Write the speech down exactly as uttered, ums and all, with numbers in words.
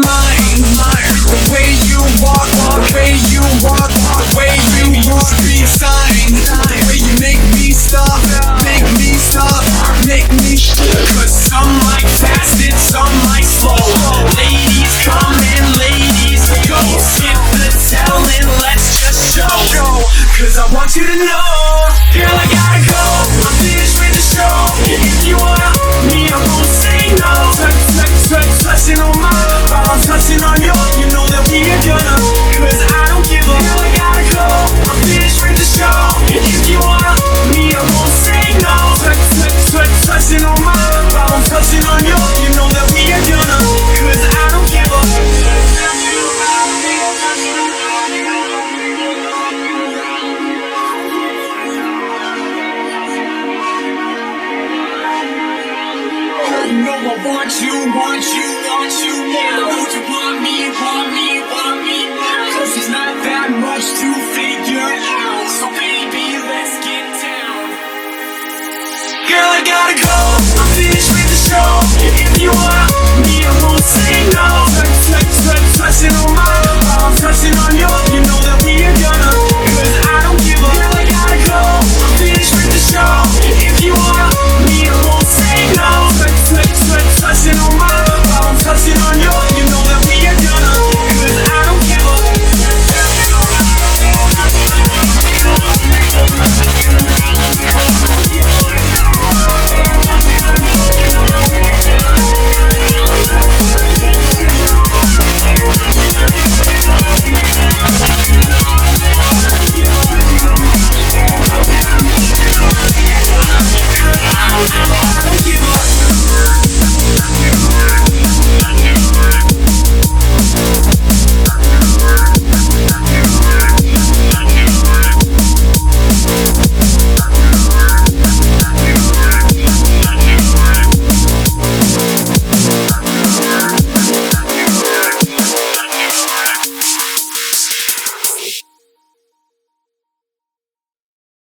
mind. The way you walk, the way you walk, the way you move, be a sign. The way you make me stop, make me stop, make me shit. Cause some like fast and some like slow. Ladies come and ladies go. Skip the tell and let's just show. Cause I want you to know, girl, I gotta go. I'm finished with the show. If you want me, I won't say no. Touch, touch, touch, touching on my, while I'm touching on yours. You know that we are gonna, cause I don't give a. Girl, I gotta go. I'm finished with the show. If you want me, I won't say no. Touch, touch, touch, touching on my, while I'm touching on yours. You know that we are gonna, cause I don't give a. You know I want you, want you, want you now. Would you want me, want me, want me now? Cause there's not that much to figure out. So baby, let's get down. Girl, I gotta go. I'm finished with the show. If you want me, I won't say